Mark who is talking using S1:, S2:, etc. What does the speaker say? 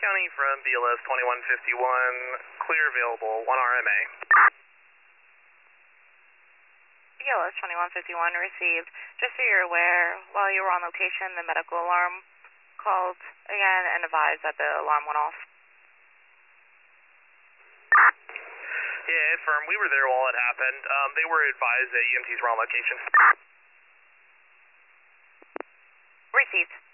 S1: County from BLS 2151, clear available, 1 RMA.
S2: BLS 2151 received. Just so you're aware, while you were on location, the medical alarm called again and advised that the alarm went off.
S1: Yeah, affirm. We were there while it happened. They were advised that EMTs were on location.
S2: Received.